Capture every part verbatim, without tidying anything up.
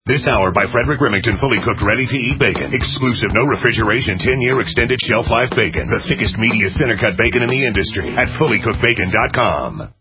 This hour by Frederick Remington, fully cooked, ready-to-eat bacon. Exclusive, no refrigeration, ten-year extended shelf life bacon. The thickest, meatiest, center-cut bacon in the industry at fully cooked bacon dot com.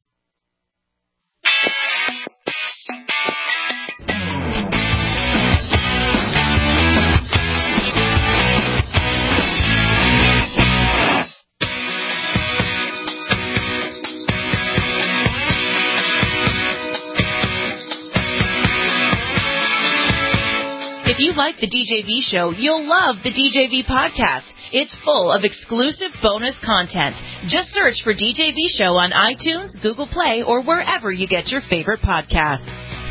If you like the D J V show, you'll love the D J V podcast. It's full of exclusive bonus content. Just search for D J V show on iTunes, Google Play, or wherever you get your favorite podcasts.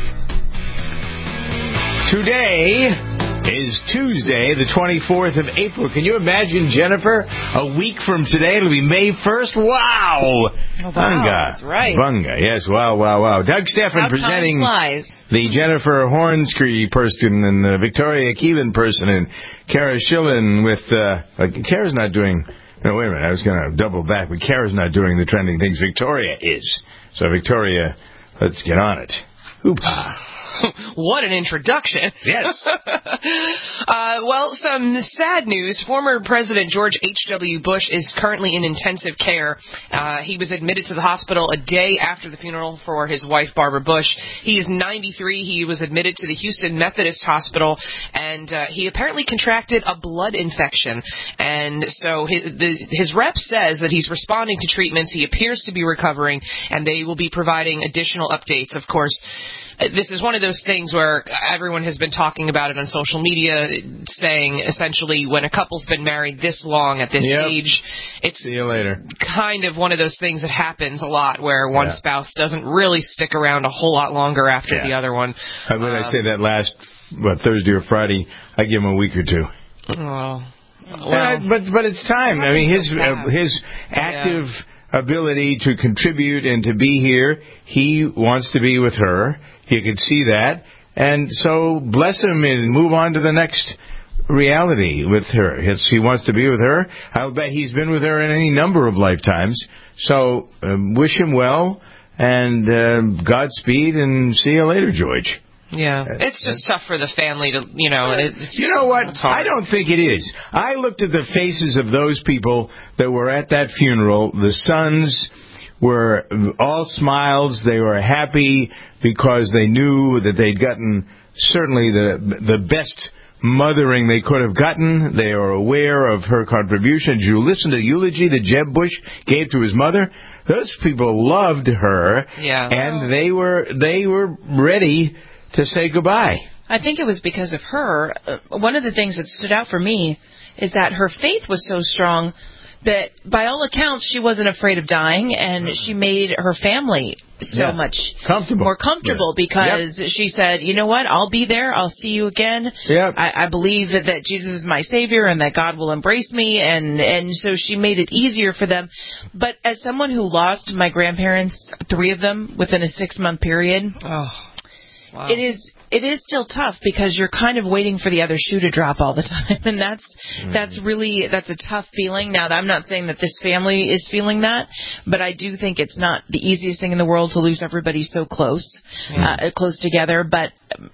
Today is Tuesday, the twenty-fourth of April. Can you imagine, Jennifer? A week from today, it'll be May first. Wow! Oh, wow, Bunga. that's right. Bunga, yes, wow, wow, wow. Doug Stephan How presenting time flies. the Jennifer Hornscree person and the Victoria Keelan person and Kara Schillen with, uh, uh, Kara's not doing, no, wait a minute, I was going to double back, but Kara's not doing the trending things. Victoria is. So, Victoria, let's get on it. Hoopah. What an introduction. Yes. uh, well, some sad news. Former President George H W. Bush is currently in intensive care. Uh, he was admitted to the hospital a day after the funeral for his wife, Barbara Bush. He is ninety-three. He was admitted to the Houston Methodist Hospital, and uh, he apparently contracted a blood infection. And so his, the, his rep says that he's responding to treatments. He appears to be recovering, and they will be providing additional updates, of course. This is one of those things where everyone has been talking about it on social media, saying essentially when a couple's been married this long at this yep. age, it's See you later. kind of one of those things that happens a lot where one yeah. spouse doesn't really stick around a whole lot longer after yeah. the other one. How would um, I say that last, what, Thursday or Friday? I give him a week or two. Oh, well, well, but but it's time. I mean, his uh, his active yeah. ability to contribute and to be here, he wants to be with her. You can see that. And so bless him and move on to the next reality with her. It's, he wants to be with her. I'll bet he's been with her in any number of lifetimes. So um, wish him well and uh, Godspeed and see you later, George. Yeah, it's just tough for the family to, you know. It's, you know what? I don't think it is. I looked at the faces of those people that were at that funeral. The sons were all smiles. They were happy because they knew that they'd gotten certainly the the best mothering they could have gotten. They are aware of her contribution. Did you listen to the eulogy that Jeb Bush gave to his mother? Those people loved her, yeah. and they were they were ready to say goodbye. I think it was because of her. Uh, one of the things that stood out for me is that her faith was so strong that by all accounts she wasn't afraid of dying, and she made her family so yeah. much comfortable. more comfortable yeah. because yep. she said, you know what, I'll be there, I'll see you again. Yep. I, I believe that, that Jesus is my Savior and that God will embrace me, and, and so she made it easier for them. But as someone who lost my grandparents, three of them, within a six-month period, oh. Wow. It is it is still tough because you're kind of waiting for the other shoe to drop all the time, and that's mm. that's really that's a tough feeling. Now, I'm not saying that this family is feeling that, but I do think it's not the easiest thing in the world to lose everybody so close, mm. uh, close together. But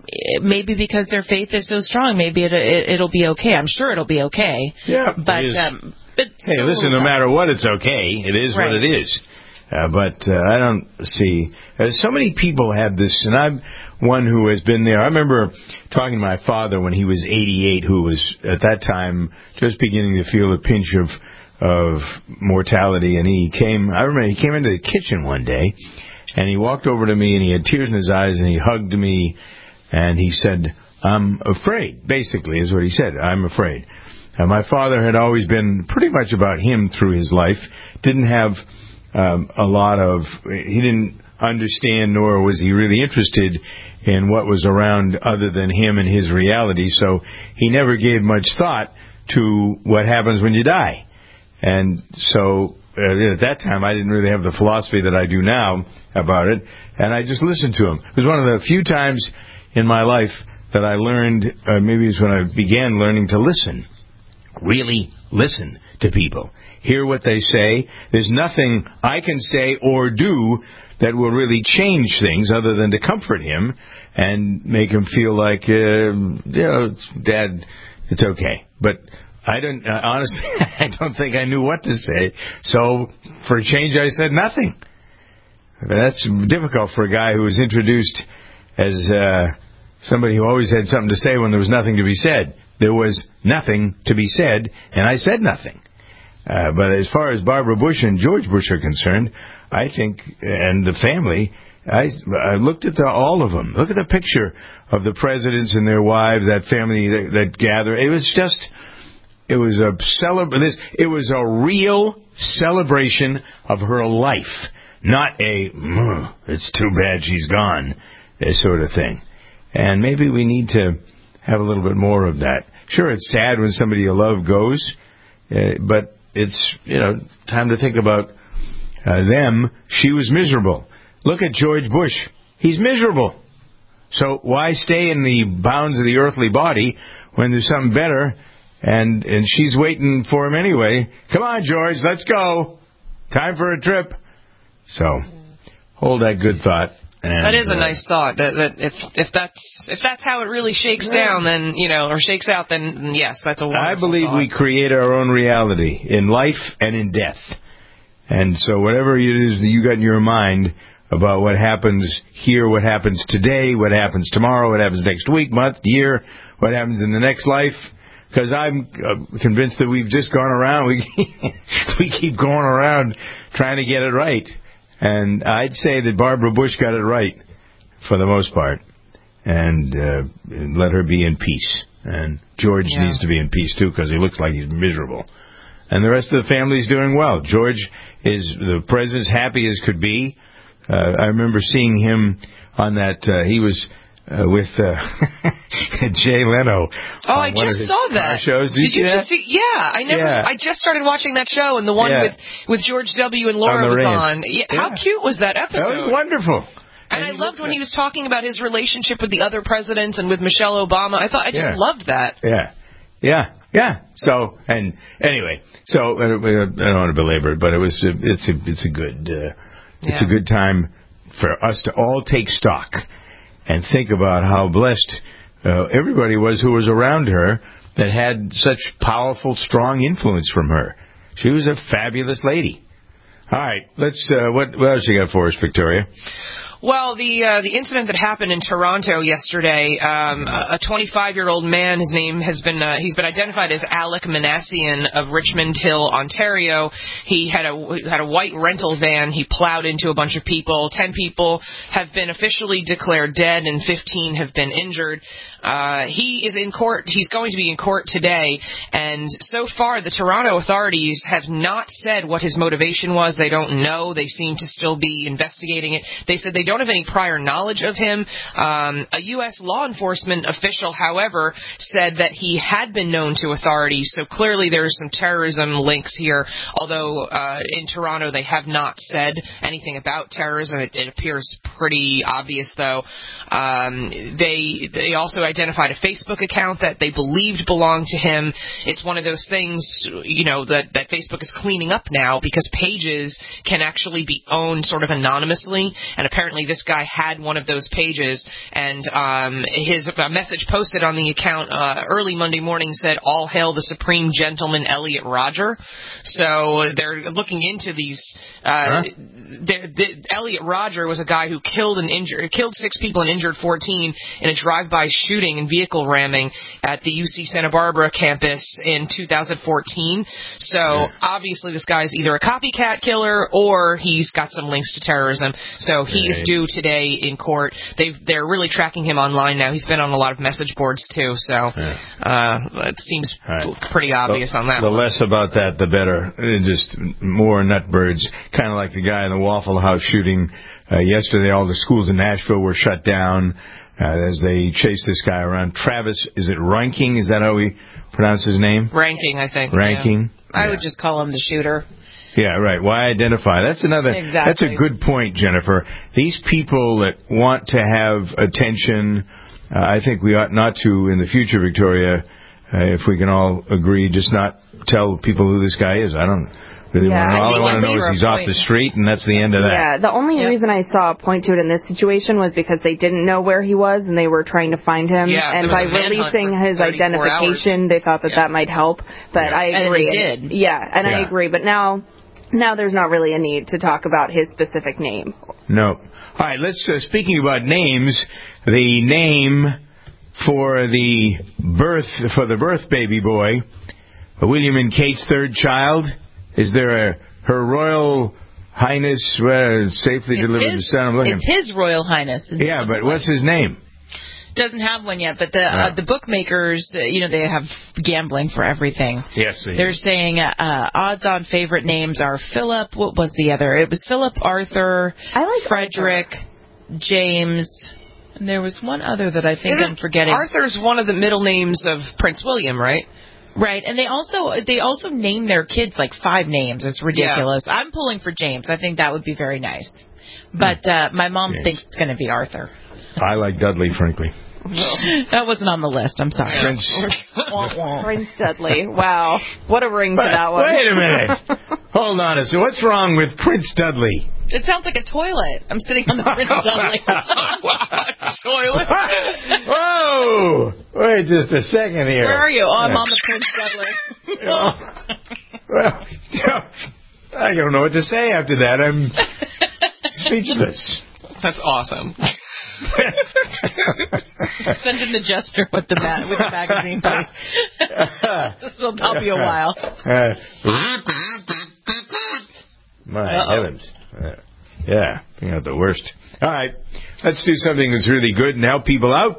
maybe because their faith is so strong, maybe it, it it'll be okay. I'm sure it'll be okay. Yeah, but um, but hey, listen, no matter what, it's okay. It is right. what it is. Uh, but uh, I don't see. Uh, so many people have this, and I'm one who has been there. I remember talking to my father when he was eighty-eight, who was at that time just beginning to feel the pinch of of mortality, and he came. I remember he came into the kitchen one day, and he walked over to me, and he had tears in his eyes, and he hugged me, and he said, "I'm afraid." Basically, is what he said. I'm afraid. Uh, my father had always been pretty much about him through his life. Didn't have Um, a lot of, he didn't understand, nor was he really interested in what was around other than him and his reality, so he never gave much thought to what happens when you die. And so uh, at that time I didn't really have the philosophy that I do now about it, and I just listened to him. It was one of the few times in my life that I learned, uh, maybe it was when I began learning to listen. Really listen to people. Hear what they say. There's nothing I can say or do that will really change things other than to comfort him and make him feel like, uh, you know, Dad, it's okay. But I don't, uh, honestly, I don't think I knew what to say. So for a change, I said nothing. But that's difficult for a guy who was introduced as uh, somebody who always had something to say when there was nothing to be said. There was nothing to be said, and I said nothing. Uh, but as far as Barbara Bush and George Bush are concerned, I think, and the family, I, I looked at the, all of them. Look at the picture of the presidents and their wives, that family that, that gathered. It was just, it was a celebration. It was a real celebration of her life, not a, it's too bad she's gone, sort of thing. And maybe we need to have a little bit more of that. Sure, it's sad when somebody you love goes, uh, but it's, you know, time to think about uh, them. She was miserable. Look at George Bush. He's miserable. So why stay in the bounds of the earthly body when there's something better? And and she's waiting for him anyway. Come on, George, let's go. Time for a trip. So hold that good thought. And, that is a uh, nice thought. That, that if if that's if that's how it really shakes yeah. down, then you know, or shakes out, then yes, that's a wonderful I believe thought. we create our own reality in life and in death. And so whatever it is that you got in your mind about what happens here, what happens today, what happens tomorrow, what happens next week, month, year, what happens in the next life, because I'm uh, convinced that we've just gone around, we we keep going around trying to get it right. And I'd say that Barbara Bush got it right for the most part. And, uh, and let her be in peace. And George yeah. needs to be in peace, too, because he looks like he's miserable. And the rest of the family's doing well. George is, the president's happy as could be. Uh, I remember seeing him on that, uh, he was uh, with uh, Jay Leno. Oh, I just saw that. Shows. Did, Did you, you see just see? Yeah, I never. Yeah. I just started watching that show, and the one yeah. with with George W. and Laura on was range. on. Yeah, yeah. How cute was that episode? That was wonderful. And, and I loved when he was talking about his relationship with the other presidents and with Michelle Obama. I thought I just yeah. loved that. Yeah, yeah, yeah. So and anyway, so I don't, I don't want to belabor it, but it was it's a it's a good uh, it's yeah. a good time for us to all take stock and think about how blessed uh, everybody was who was around her that had such powerful, strong influence from her. She was a fabulous lady. All right, let's. Uh, what, what else you got for us, Victoria? Well, the uh, the incident that happened in Toronto yesterday, um, a twenty-five-year-old man, his name has been uh, he's been identified as Alec Manassian of Richmond Hill, Ontario. He had a had a white rental van. He plowed into a bunch of people. Ten people have been officially declared dead, and fifteen have been injured. Uh, he is in court. He's going to be in court today, and so far the Toronto authorities have not said what his motivation was. They don't know. They seem to still be investigating it. They said they don't have any prior knowledge of him. Um, a U S law enforcement official, however, said that he had been known to authorities, so clearly there's some terrorism links here, although uh, in Toronto they have not said anything about terrorism. It, it appears pretty obvious, though. Um, they they also identified a Facebook account that they believed belonged to him. It's one of those things, you know, that, that Facebook is cleaning up now because pages can actually be owned sort of anonymously, and apparently this guy had one of those pages, and um, his a message posted on the account uh, early Monday morning said, "All hail the Supreme Gentleman Elliot Rodger." So they're looking into these. Uh, huh? the, Elliot Rodger was a guy who killed and injured, killed six people and injured fourteen in a drive-by shooting and vehicle ramming at the U C Santa Barbara campus in two thousand fourteen. So yeah. obviously this guy's either a copycat killer or he's got some links to terrorism. So he is due today in court. They've, they're really tracking him online now. He's been on a lot of message boards too. So yeah. uh, it seems right. pretty obvious the, on that The one. less about that, the better. Just more nutbirds. Kind of like the guy in the Waffle House shooting uh, yesterday. All the schools in Nashville were shut down uh, as they chased this guy around. Travis, is it Ranking? Is that how we pronounce his name? Ranking, I think. Ranking. Yeah. I yeah. would just call him the shooter. Yeah, right. Why identify? That's another. Exactly. That's a good point, Jennifer. These people that want to have attention, uh, I think we ought not to in the future, Victoria, uh, if we can all agree, just not tell people who this guy is. I don't. Really Yeah, wanna, I all I think want to if know we is were he's off point- the street, and that's the end of that. Yeah, the only Yeah. reason I saw a point to it in this situation was because they didn't know where he was and they were trying to find him. Yeah, and there was by a manhunt releasing for his thirty-four identification, they thought that Yeah. that might help. But Yeah. I And agree. it did. Yeah, and I Yeah. agree. But now, now there's not really a need to talk about his specific name. No. All right, let's, uh, speaking about names, the name for the birth, for the birth baby boy, William and Kate's third child, is there a, Her Royal Highness, uh, safely It's delivered his, the son. I'm looking. it's his Royal Highness. Yeah, but what's his name? Doesn't have one yet, but the Yeah. uh, the bookmakers, uh, you know, they have gambling for everything. Yes, they They're saying uh, odds-on favorite names are Philip. What was the other? It was Philip, Arthur, I like Frederick, James, and there was one other that I think Isn't I'm forgetting. Arthur's one of the middle names of Prince William, right? Right, and they also they also name their kids like five names. It's ridiculous. I'm pulling for James. I think that would be very nice. But uh, my mom James. thinks it's going to be Arthur. I like Dudley, frankly. That wasn't on the list. I'm sorry. Prince. Wah, wah. Prince Dudley. Wow. What a ring to But that one. wait a minute. Hold on a second. What's wrong with Prince Dudley? It sounds like a toilet. I'm sitting on the Prince Dudley. Toilet. Whoa! Wait just a second here. Where are you? Oh, I'm on the Prince Dudley. Well, I don't know what to say after that. I'm speechless. That's awesome. Send in the jester with the ma- with the magazine, please. This will help you a while. Uh, my Uh-oh. heavens. Uh, yeah, you know, the worst. All right, let's do something that's really good and help people out.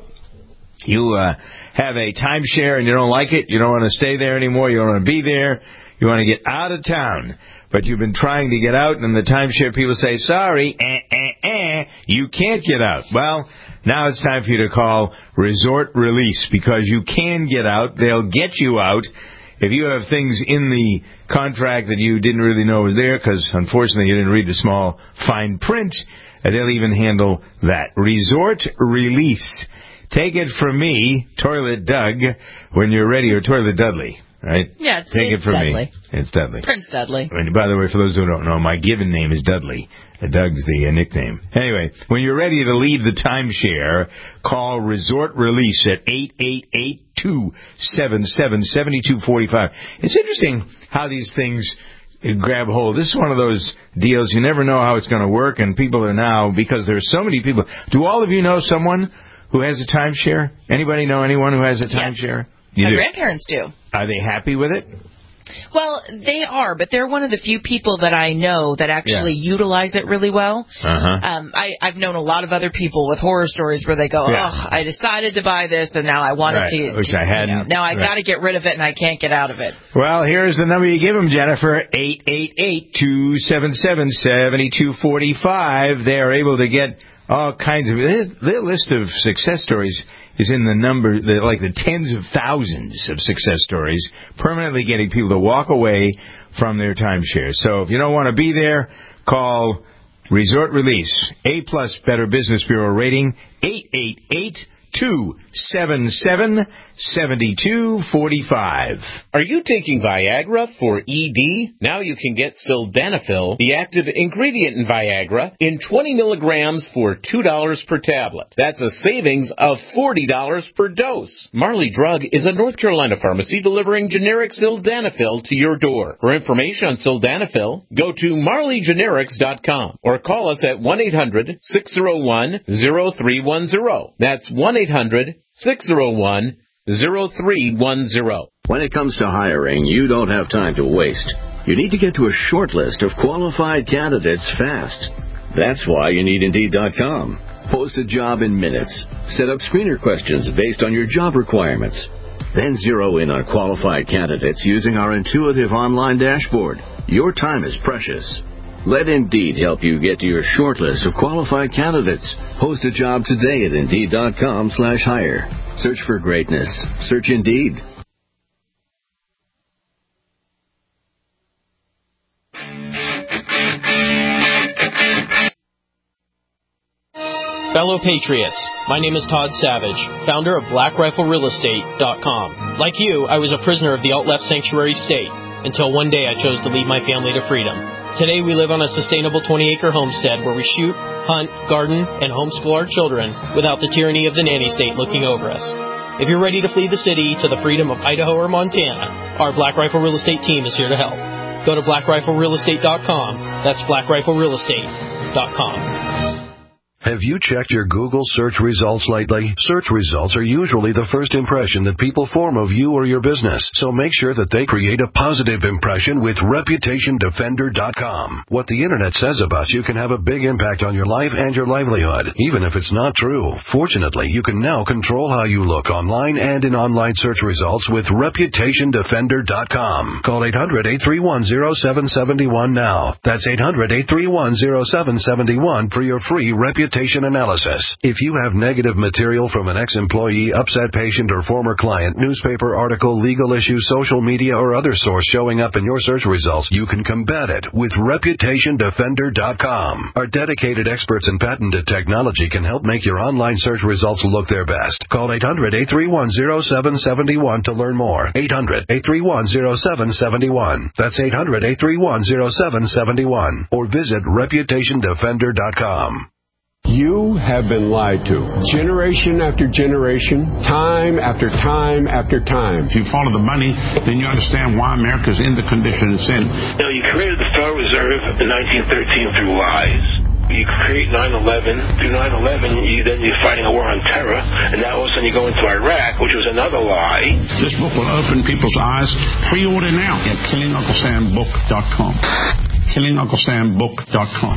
You uh, have a timeshare and you don't like it. You don't want to stay there anymore. You don't want to be there. You want to get out of town. But you've been trying to get out, and the timeshare people say, sorry, eh, eh, eh, you can't get out. Well, now it's time for you to call Resort Release, because you can get out. They'll get you out. If you have things in the contract that you didn't really know was there, because unfortunately you didn't read the small fine print, uh, they'll even handle that. Resort Release. Take it from me, Toilet Doug, when you're ready, or Toilet Dudley, right? Yeah, it's, Take it's it from Dudley. me. It's Dudley. Prince Dudley. And by the way, for those who don't know, my given name is Dudley. Uh, Doug's the uh, nickname. Anyway, when you're ready to leave the timeshare, call Resort Release at eight eight eight, two seven seven, seven two four five. It's interesting how these things grab hold. This is one of those deals you never know how it's going to work, and people are now, because there's so many people. Do all of you know someone who has a timeshare? Anybody know anyone who has a timeshare? You My do. grandparents do. Are they happy with it? Well, they are, but they're one of the few people that I know that actually Yeah. utilize it really well. Uh-huh. Um, I, I've known a lot of other people with horror stories where they go, Yeah. oh, I decided to buy this, and now I wanted Right, to. which to, I you know, hadn't. now I Right. got to get rid of it, and I can't get out of it. Well, here's the number you give them, Jennifer, eight eight eight, two seven seven, seven two four five. They are able to get all kinds of... Their, their list of success stories is in the number, the, like the tens of thousands of success stories, permanently getting people to walk away from their timeshare. So if you don't want to be there, call Resort Release. A-plus Better Business Bureau rating, eight eight eight, two seven seven, seven two four five. Are you taking Viagra for E D? Now you can get Sildenafil, the active ingredient in Viagra, in twenty milligrams for two dollars per tablet. That's a savings of forty dollars per dose. Marley Drug is a North Carolina pharmacy delivering generic Sildenafil to your door. For information on Sildenafil, go to marley generics dot com or call us at one eight hundred, six oh one, oh three one oh. That's one eight hundred, six oh one, oh three one oh. When it comes to hiring, you don't have time to waste. You need to get to a short list of qualified candidates fast. That's why you need Indeed dot com. Post a job in minutes. Set up screener questions based on your job requirements. Then zero in on qualified candidates using our intuitive online dashboard. Your time is precious. Let Indeed help you get to your short list of qualified candidates. Post a job today at Indeed dot com slash hire. Search for greatness. Search Indeed. Fellow Patriots, my name is Todd Savage, founder of Black Rifle Real Estate dot com. Like you, I was a prisoner of the alt-left sanctuary state. until one day I chose to lead my family to freedom. Today we live on a sustainable twenty-acre homestead where we shoot, hunt, garden, and homeschool our children without the tyranny of the nanny state looking over us. If you're ready to flee the city to the freedom of Idaho or Montana, our Black Rifle Real Estate team is here to help. Go to black rifle real estate dot com. That's black rifle real estate dot com. Have you checked your Google search results lately? Search results are usually the first impression that people form of you or your business, so make sure that they create a positive impression with reputation defender dot com. What the Internet says about you can have a big impact on your life and your livelihood, even if it's not true. Fortunately, you can now control how you look online and in online search results with reputation defender dot com. Call eight hundred, eight three one, zero seven seven one now. That's eight hundred, eight three one, zero seven seven one for your free reputation analysis. If you have negative material from an ex-employee, upset patient, or former client, newspaper article, legal issue, social media, or other source showing up in your search results, you can combat it with reputation defender dot com. Our dedicated experts in patented technology can help make your online search results look their best. Call eight hundred, eight three one, zero seven seven one to learn more. eight hundred, eight three one, zero seven seven one. That's eight hundred, eight three one, zero seven seven one. Or visit reputation defender dot com. You have been lied to. Generation after generation, time after time after time. If you follow the money, then you understand why America's in the condition it's in. You know, you created the Federal Reserve in nineteen thirteen through lies. You create nine eleven. Through nine eleven, you, then you're fighting a war on terror. And now all of a sudden you go into Iraq, which was another lie. This book will open people's eyes. Pre-order now at killing uncle sam book dot com. killing uncle sam book dot com.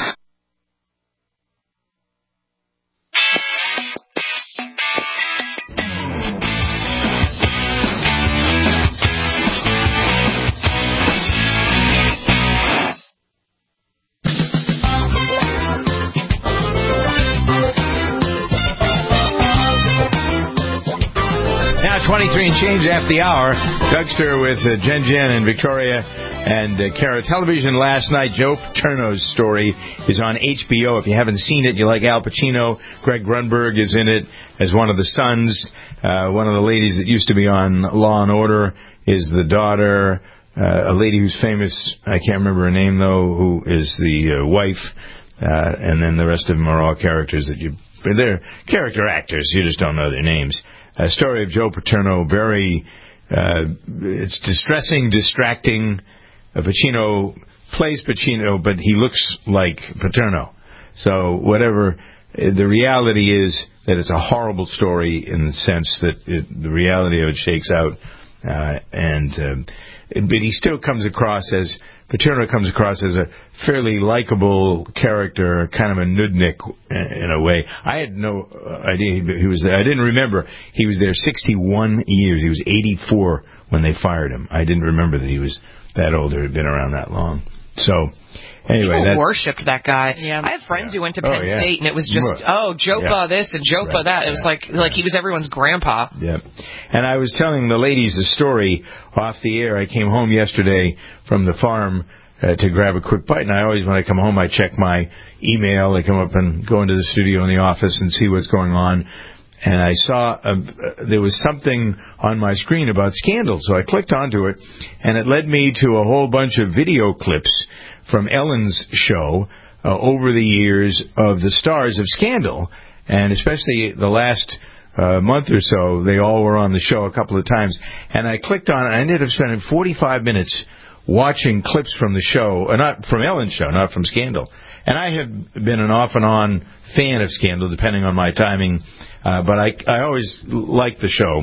twenty-three and change after the hour. Dougster with uh, Jen Jen and Victoria and uh, Kara. Television last night, Joe Paterno's story is on H B O. If you haven't seen it, you like Al Pacino. Greg Grunberg is in it as one of the sons. Uh, one of the ladies that used to be on Law and Order is the daughter. Uh, a lady who's famous, I can't remember her name, though, who is the uh, wife. Uh, and then the rest of them are all characters that you... They're character actors. You just don't know their names. A story of Joe Paterno, very, uh, it's distressing, distracting. Uh, Pacino plays Pacino, but he looks like Paterno. So whatever, uh, the reality is that it's a horrible story in the sense that it, the reality of it shakes out. Uh, and, um, but he still comes across as, Paterno comes across as a fairly likable character, kind of a nudnik in a way. I had no idea he was there. I didn't remember. He was there sixty-one years. He was eighty-four when they fired him. I didn't remember that he was that old or had been around that long. So, anyway. People that's, worshipped that guy. Yeah. I have friends yeah. who went to Penn oh, yeah. State, and it was just, oh, Jopa yeah. this and Jopa right. that. It was yeah. like like he was everyone's grandpa. Yeah. And I was telling the ladies a story off the air. I came home yesterday from the farm uh, to grab a quick bite, and I always, when I come home, I check my email. I come up and go into the studio in the office and see what's going on. And I saw a, uh, there was something on my screen about Scandal, so I clicked onto it, and it led me to a whole bunch of video clips from Ellen's show uh, over the years of the stars of Scandal, and especially the last uh, month or so, they all were on the show a couple of times. And I clicked on it, and I ended up spending forty-five minutes watching clips from the show, uh, not from Ellen's show, not from Scandal. And I have been an off and on fan of Scandal, depending on my timing, uh, but I, I always liked the show.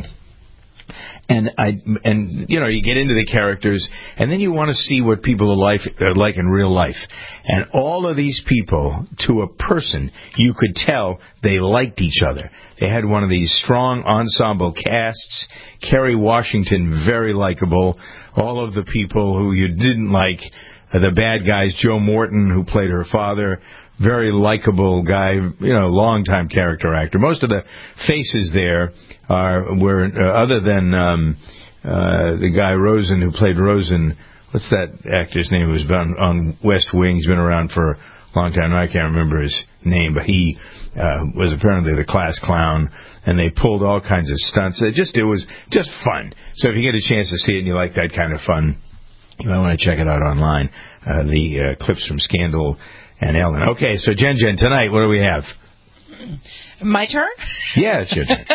And I and you know you get into the characters, and then you want to see what people are like, are like in real life. And all of these people, to a person, you could tell they liked each other. They had one of these strong ensemble casts. Kerry Washington, very likable. All of the people who you didn't like, the bad guys. Joe Morton, who played her father, very likable guy, you know, long-time character actor. Most of the faces there are were uh, other than um, uh, the guy Rosen who played Rosen. What's that actor's name? Who's been on West Wing? He's been around for a long time. I can't remember his name, but he uh, was apparently the class clown, and they pulled all kinds of stunts. It just it was just fun. So if you get a chance to see it and you like that kind of fun, You might want to check it out online. Uh, the uh, clips from Scandal and Ellen. Okay, so Jen Jen, tonight, what do we have? My turn? Yeah, it's your turn.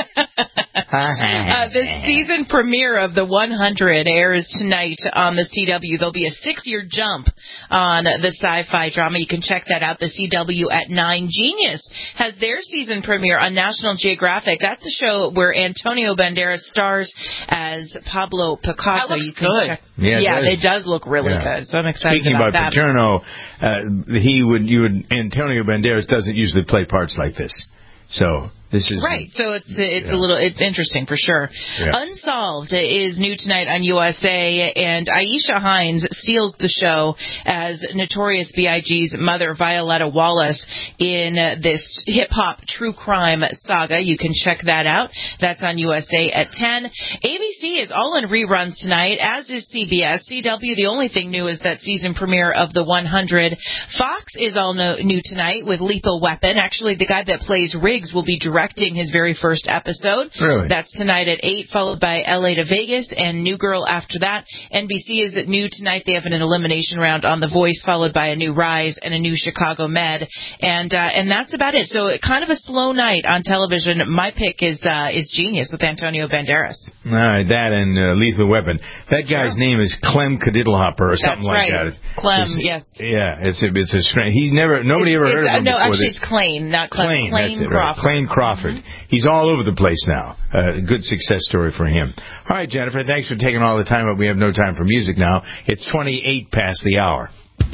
uh, the season premiere of The one hundred airs tonight on the C W. There'll be a six-year jump on the sci-fi drama. You can check that out. The C W at nine. Genius has their season premiere on National Geographic. That's a show where Antonio Banderas stars as Pablo Picasso. That looks you can good. Check. Yeah, yeah it it does look really yeah. good. So I'm excited Speaking about, about that. Paterno, uh, he would, you would, Antonio Banderas doesn't usually play parts like this. So this is right. So it's it's yeah. a little it's interesting for sure. Yeah. Unsolved is new tonight on U S A, and Aisha Hines steals the show as Notorious B I G's mother, Violetta Wallace, in this hip hop true crime saga. You can check that out. That's on U S A at ten. A B C is all in reruns tonight, as is C B S. C W, the only thing new is that season premiere of The one hundred. Fox is all no, new tonight with Lethal Weapon. Actually, the guy that plays Riggs will be directing his very first episode. Really? That's tonight at eight, followed by L A to Vegas and New Girl after that. N B C is at new tonight. They have an elimination round on The Voice, followed by a new Rise and a new Chicago Med. And uh, and that's about it. So kind of a slow night on television. My pick is uh, is Genius with Antonio Banderas. All right, that and uh, Lethal Weapon. That guy's Sure. name is Clem Cadiddlehopper or something That's like right. that. Clem, It's- yes. Yeah, it's a, it's a strange. He's never, nobody It's- ever it's, heard of uh, him No, before actually this. it's Clane, not Clem. Clane, Clane that's it, right. Crawford. Clane Crawford. Mm-hmm. He's all over the place now. Uh, good success story for him. All right, Jennifer, thanks for taking all the time, but we have no time for music now. It's twenty-eight past the hour.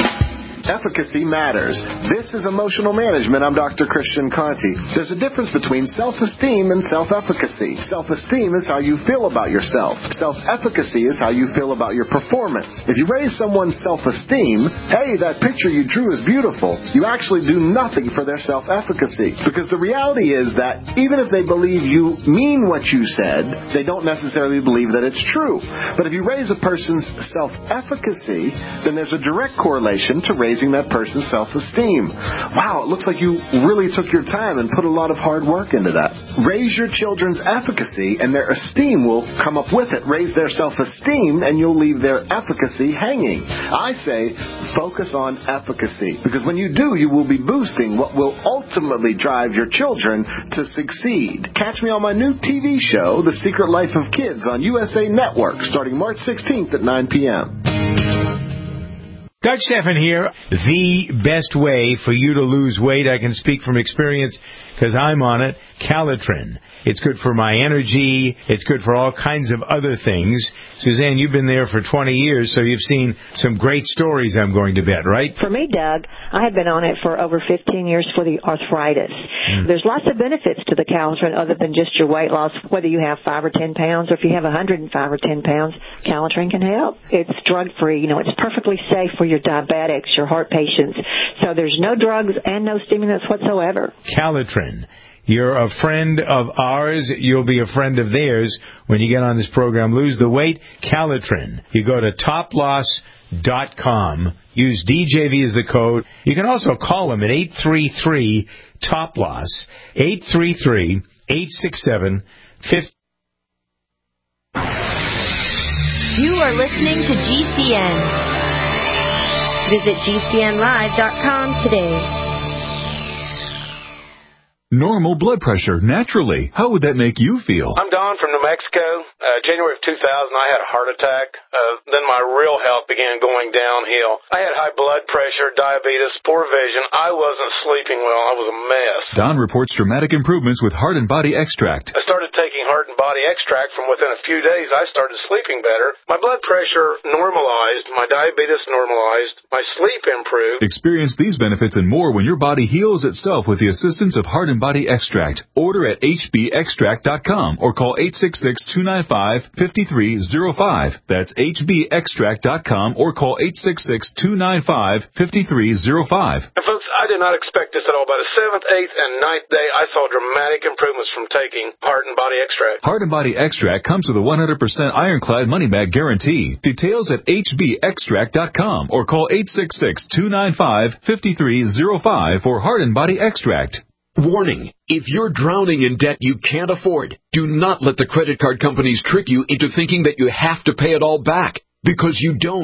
Efficacy matters. This is Emotional Management. I'm Doctor Christian Conti. There's a difference between self-esteem and self-efficacy. Self-esteem is how you feel about yourself. Self-efficacy is how you feel about your performance. If you raise someone's self-esteem, hey, that picture you drew is beautiful, you actually do nothing for their self-efficacy. Because the reality is that even if they believe you mean what you said, they don't necessarily believe that it's true. But if you raise a person's self-efficacy, then there's a direct correlation to raising that person's self-esteem. Wow, it looks like you really took your time and put a lot of hard work into that. Raise your children's efficacy and their esteem will come up with it. Raise their self-esteem and you'll leave their efficacy hanging. I say focus on efficacy, because when you do, you will be boosting what will ultimately drive your children to succeed. Catch me on my new T V show, The Secret Life of Kids, on U S A Network, starting March sixteenth at nine p.m. Doug Stephan here. The best way for you to lose weight, I can speak from experience because I'm on it, Calitrin. It's good for my energy. It's good for all kinds of other things. Suzanne, you've been there for twenty years, so you've seen some great stories, I'm going to bet, right? For me, Doug, I have been on it for over fifteen years for the arthritis. Mm. There's lots of benefits to the Calitrin other than just your weight loss, whether you have five or ten pounds or if you have one hundred five or ten pounds, Calitrin can help. It's drug-free. You know, it's perfectly safe for your diabetics, your heart patients. So there's no drugs and no stimulants whatsoever. Calitrin. You're a friend of ours. You'll be a friend of theirs when you get on this program. Lose the weight. Calitrin. You go to top loss dot com. Use D J V as the code. You can also call them at eight three three, T O P L O S, eight three three, eight six seven, five zero. You are listening to G C N. Visit G C N live dot com today. Normal blood pressure, naturally. How would that make you feel? I'm Don from New Mexico. Uh, January of two thousand, I had a heart attack. Uh, then my real health began going downhill. I had high blood pressure, diabetes, poor vision. I wasn't sleeping well. I was a mess. Don reports dramatic improvements with Heart and Body Extract. I started taking Heart and Body Extract. From within a few days, I started sleeping better. My blood pressure normalized. My diabetes normalized. My sleep improved. Experience these benefits and more when your body heals itself with the assistance of Heart and Body Extract. Order at H B extract dot com or call eight six six, two nine five, five three zero five. That's H B extract dot com or call eight six six, two nine five, five three zero five. And folks, I did not expect this at all. By the seventh, eighth, and ninth day, I saw dramatic improvements from taking Heart and Body Extract. Heart and Body Extract comes with a one hundred percent ironclad money-back guarantee. Details at H B extract dot com or call eight six six, two nine five, five three zero five for Heart and Body Extract. Warning, if you're drowning in debt you can't afford, do not let the credit card companies trick you into thinking that you have to pay it all back, because you don't.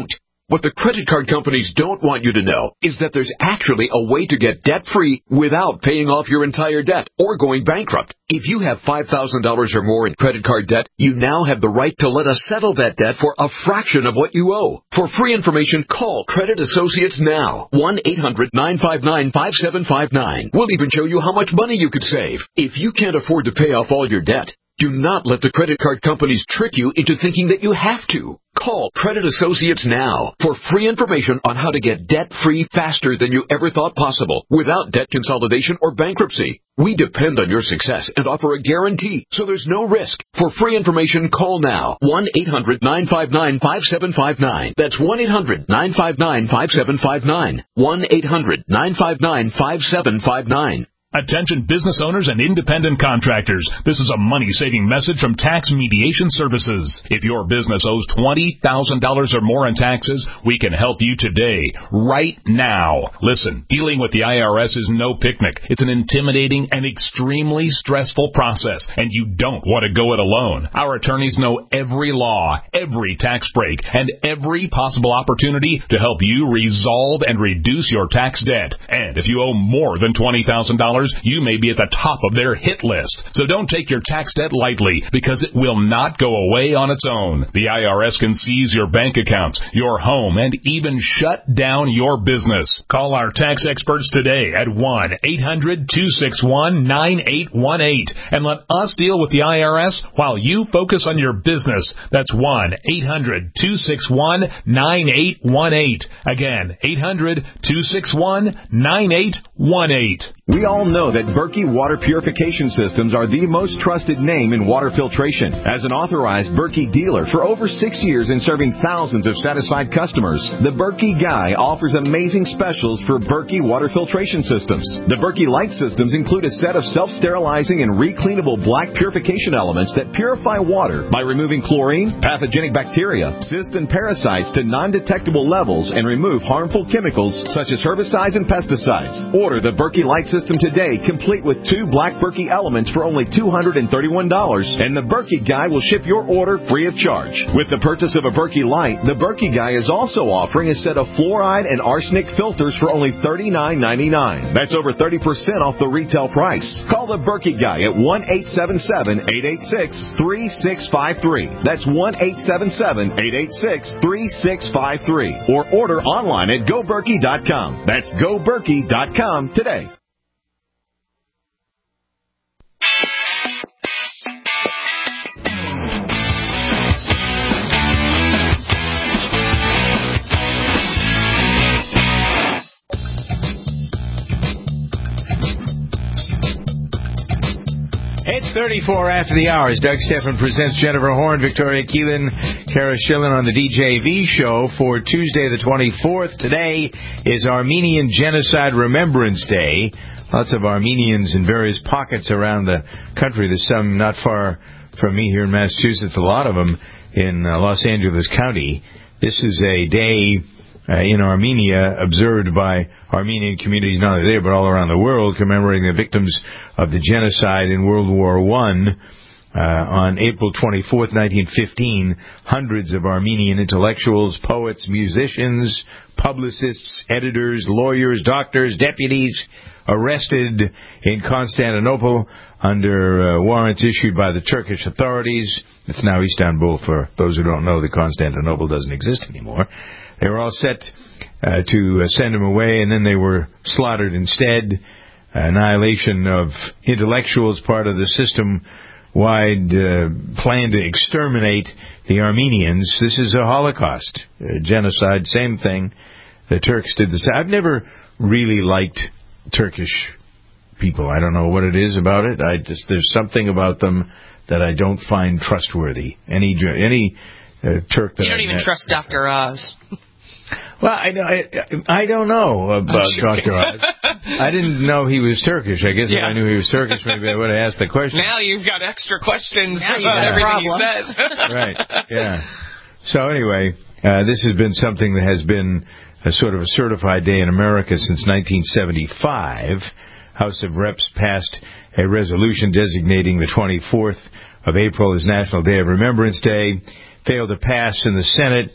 What the credit card companies don't want you to know is that there's actually a way to get debt-free without paying off your entire debt or going bankrupt. If you have five thousand dollars or more in credit card debt, you now have the right to let us settle that debt for a fraction of what you owe. For free information, call Credit Associates now. one eight hundred nine five nine five seven five nine. We'll even show you how much money you could save. If you can't afford to pay off all your debt, do not let the credit card companies trick you into thinking that you have to. Call Credit Associates now for free information on how to get debt-free faster than you ever thought possible without debt consolidation or bankruptcy. We depend on your success and offer a guarantee, so there's no risk. For free information, call now. one eight hundred nine five nine five seven five nine. That's one eight hundred nine five nine five seven five nine. one eight hundred nine five nine five seven five nine. Attention business owners and independent contractors. This is a money-saving message from Tax Mediation Services. If your business owes twenty thousand dollars or more in taxes, we can help you today, right now. Listen, dealing with the I R S is no picnic. It's an intimidating and extremely stressful process, and you don't want to go it alone. Our attorneys know every law, every tax break, and every possible opportunity to help you resolve and reduce your tax debt. And if you owe more than twenty thousand dollars, you may be at the top of their hit list. So don't take your tax debt lightly, because it will not go away on its own. The I R S can seize your bank accounts, your home, and even shut down your business. Call our tax experts today at one eight hundred two six one nine eight one eight and let us deal with the I R S while you focus on your business. That's one eight hundred two six one nine eight one eight. Again, eight hundred two six one nine eight one eight. We all know that Berkey Water Purification Systems are the most trusted name in water filtration. As an authorized Berkey dealer for over six years and serving thousands of satisfied customers, the Berkey Guy offers amazing specials for Berkey Water Filtration Systems. The Berkey Light Systems include a set of self-sterilizing and recleanable black purification elements that purify water by removing chlorine, pathogenic bacteria, cysts, and parasites to non-detectable levels and remove harmful chemicals such as herbicides and pesticides. Order the Berkey Light System today, complete with two black Berkey elements for only two hundred thirty-one dollars, and the Berkey Guy will ship your order free of charge. With the purchase of a Berkey Light, the Berkey Guy is also offering a set of fluoride and arsenic filters for only thirty-nine ninety-nine. That's over thirty percent off the retail price. Call the Berkey Guy at one eight seven seven eight eight six three six five three. That's one eight seven seven eight eight six three six five three. Or order online at go berkey dot com. That's go berkey dot com today. It's thirty-four after the hours. Doug Stephan presents Jennifer Horn, Victoria Keelan, Kara Schillen on the D J V show for Tuesday the twenty-fourth. Today is Armenian Genocide Remembrance Day. Lots of Armenians in various pockets around the country. There's some not far from me here in Massachusetts, a lot of them in uh, Los Angeles County. This is a day uh, in Armenia observed by Armenian communities not only there but all around the world, commemorating the victims of the genocide in World War One. Uh, on April twenty-fourth, nineteen fifteen, hundreds of Armenian intellectuals, poets, musicians, publicists, editors, lawyers, doctors, deputies arrested in Constantinople under uh, warrants issued by the Turkish authorities. It's now Istanbul, for those who don't know that Constantinople doesn't exist anymore. They were all set uh, to uh, send them away, and then they were slaughtered instead. Annihilation of intellectuals, part of the system-wide uh, plan to exterminate the Armenians. This is a Holocaust, a genocide, same thing. The Turks did the same. I've never really liked Turkish people. I don't know what it is about it. I just there's something about them that I don't find trustworthy. Any any uh, Turk that you don't I've even met. trust Doctor Oz. Well, I, I, I don't know about Doctor Oz. I didn't know he was Turkish. I guess yeah. if I knew he was Turkish, maybe I would have asked the question. Now you've got extra questions now about everything he says. Right, yeah. So anyway, uh, this has been something that has been a sort of a certified day in America since nineteen seventy-five. House of Reps passed a resolution designating the twenty-fourth of April as National Day of Remembrance Day. Failed to pass in the Senate.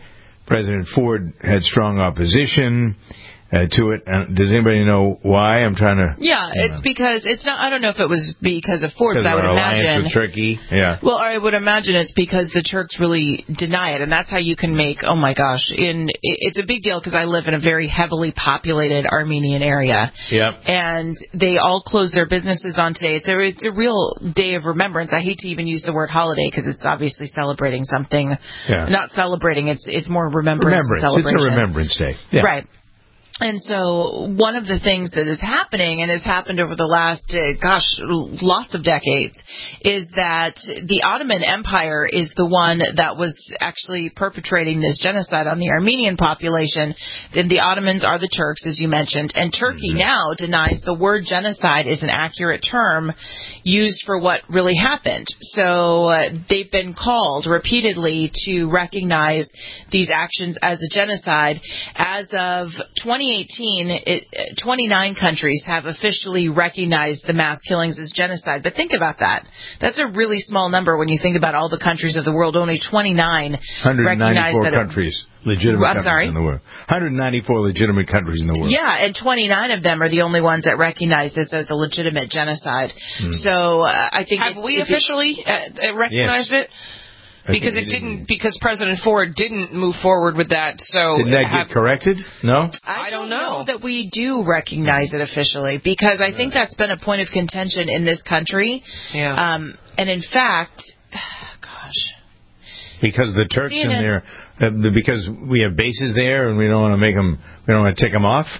President Ford had strong opposition uh, to it. Uh, does anybody know why? I'm trying to... Yeah, it's know. because it's not... I don't know if it was because of Ford, but I would imagine... With Turkey, yeah. Well, I would imagine it's because the Turks really deny it, and that's how you can make... Oh, my gosh. In It's a big deal because I live in a very heavily populated Armenian area. Yep. And they all close their businesses on today. It's a, it's a real day of remembrance. I hate to even use the word holiday because it's obviously celebrating something. Yeah. Not celebrating. It's it's more remembrance. Remembrance. Celebration. It's a Remembrance Day. Yeah. Right. And so one of the things that is happening and has happened over the last, uh, gosh, lots of decades is that the Ottoman Empire is the one that was actually perpetrating this genocide on the Armenian population. Then the Ottomans are the Turks, as you mentioned. And Turkey mm-hmm. now denies the word genocide is an accurate term used for what really happened. So uh, they've been called repeatedly to recognize these actions as a genocide. As of twenty eighteen, it, twenty-nine countries have officially recognized the mass killings as genocide. But think about that. That's a really small number when you think about all the countries of the world. Only twenty-nine recognize that. countries. Legitimate I'm countries sorry? in the world. one hundred ninety-four legitimate countries in the world. Yeah, and twenty-nine of them are the only ones that recognize this as a legitimate genocide. Mm. So uh, I think have it's, we officially uh, recognized yes. it? Because it didn't, because President Ford didn't move forward with that. So did that have, get corrected? No, I, I don't know. know that we do recognize it officially because I think that's been a point of contention in this country. Yeah. Um, and in fact, gosh, because the Turks C N N, in there, uh, the, because we have bases there and we don't want to make them, we don't want to take them off.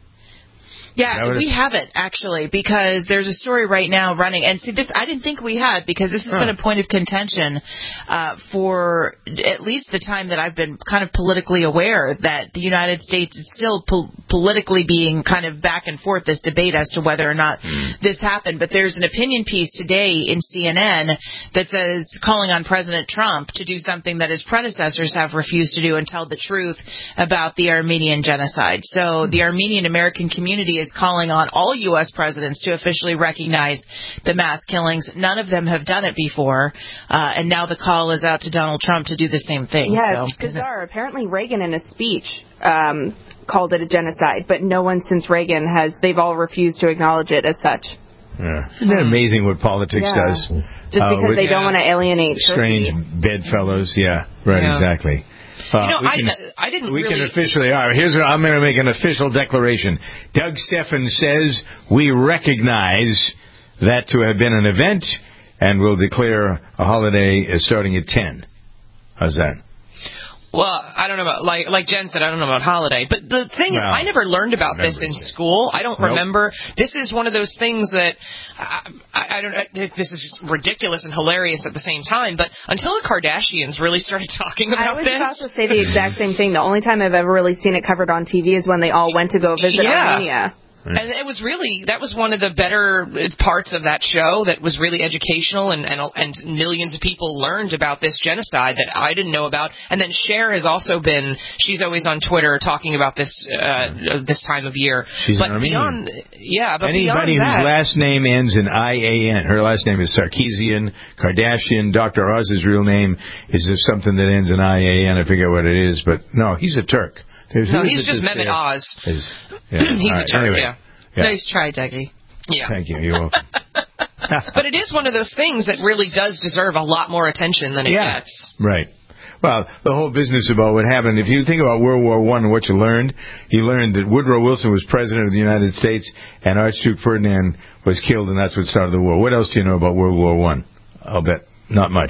Yeah, we haven't, actually, because there's a story right now running. And see, this I didn't think we had, because this has huh. been a point of contention uh, for at least the time that I've been kind of politically aware that the United States is still po- politically being kind of back and forth, this debate as to whether or not mm. this happened. But there's an opinion piece today in C N N that says, calling on President Trump to do something that his predecessors have refused to do and tell the truth about the Armenian genocide. So mm. the Armenian American community is calling on all U S presidents to officially recognize the mass killings. None of them have done it before, uh, and now the call is out to Donald Trump to do the same thing. Yeah, so. It's bizarre. Apparently Reagan in a speech um, called it a genocide, but no one since Reagan has, they've all refused to acknowledge it as such. Yeah. Isn't that amazing what politics yeah. does? Just uh, because they yeah. don't want to alienate strange Turkey. bedfellows. Yeah, right, yeah. exactly. Uh, you know, I, can, I didn't we really... can officially, all right, here's what, I'm going to make an official declaration. Doug Steffen says we recognize that to have been an event and will declare a holiday starting at ten. How's that? Well, I don't know about, like like Jen said, I don't know about holiday. But the thing well, is, I never learned about this in school. I don't nope. remember. This is one of those things that, I, I, I don't this is just ridiculous and hilarious at the same time. But until the Kardashians really started talking about this. I was about to say the exact same thing. The only time I've ever really seen it covered on T V is when they all went to go visit yeah. Armenia. And it was really, that was one of the better parts of that show that was really educational, and, and and millions of people learned about this genocide that I didn't know about. And then Cher has also been, she's always on Twitter talking about this uh, this time of year. She's but an beyond, yeah, but anybody beyond whose that, last name ends in I A N, her last name is Sarkeesian, Kardashian, Doctor Oz's real name is just something that ends in I A N. I forget what it is, but no, he's a Turk. There's, no, he's just Mehmet Oz. Is, yeah. he's right. a Turk, anyway. yeah. Yeah. Nice try, Dougie. Yeah. Thank you. You're welcome. But it is one of those things that really does deserve a lot more attention than it yeah. gets. Right. Well, the whole business about what happened, if you think about World War One and what you learned, you learned that Woodrow Wilson was president of the United States and Archduke Ferdinand was killed, and that's what started the war. What else do you know about World War One? I'll bet not much.